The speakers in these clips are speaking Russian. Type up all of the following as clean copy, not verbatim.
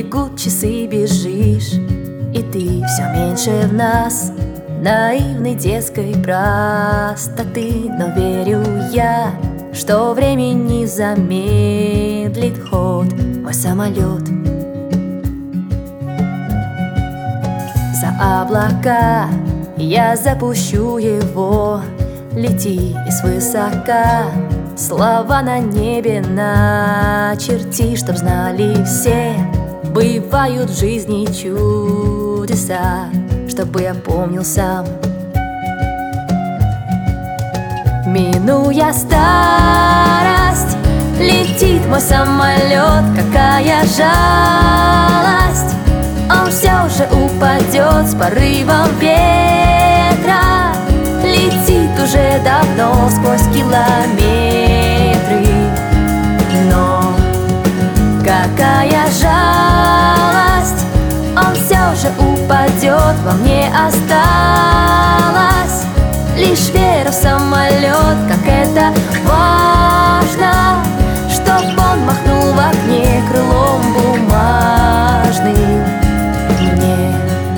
Бегут часы, бежишь, и ты все меньше в нас, наивной детской простоты. Но верю я, что время не замедлит ход мой самолет. За облака я запущу его, лети свысока, слова на небе начерти, чтоб знали все, бывают в жизни чудеса, чтобы я помнил сам. Минуя старость, летит мой самолет, какая жалость, он все же упадет с порывом ветра. Летит уже давно сквозь километры, но какая жалость, он все же упадет, во мне осталась лишь вера в самолет. Как это важно, чтоб он махнул в окне крылом бумажным мне.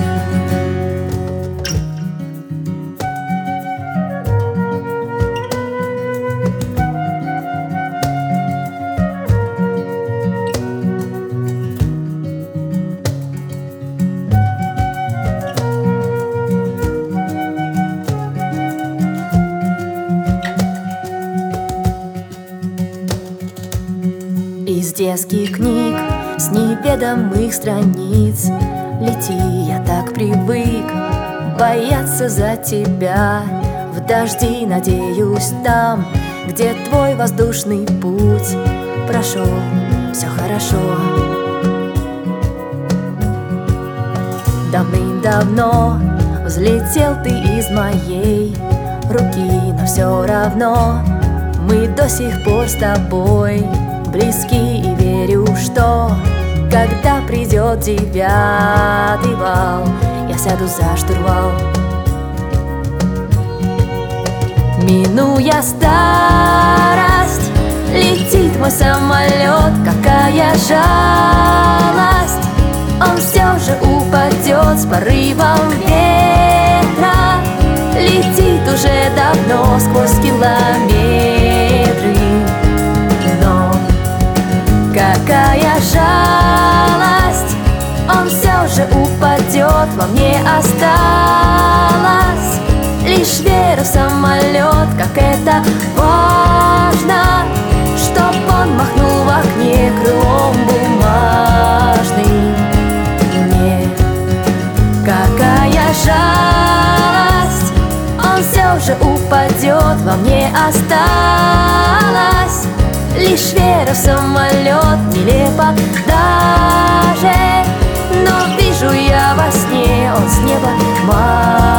Из детских книг, с неведомых страниц, лети, я так привык бояться за тебя. В дожди, надеюсь, там, где твой воздушный путь прошел, все хорошо. Давным-давно взлетел ты из моей руки, но все равно мы до сих пор с тобой близки, и верю, что когда придет 9-й вал, я сяду за штурвал. Минуя старость, летит мой самолет, какая жалость, он все же упадет с порывом ветра. Летит уже давно сквозь километры, но какая жалость, он все же упадет, во мне осталась лишь вера в самолет. Как это важно, чтоб он махнул в окне крылом бумажным мне. Какая жалость, он все же упадет, во мне осталась лишь вера в самолет. Нелепо даже, но вижу я во сне, он с неба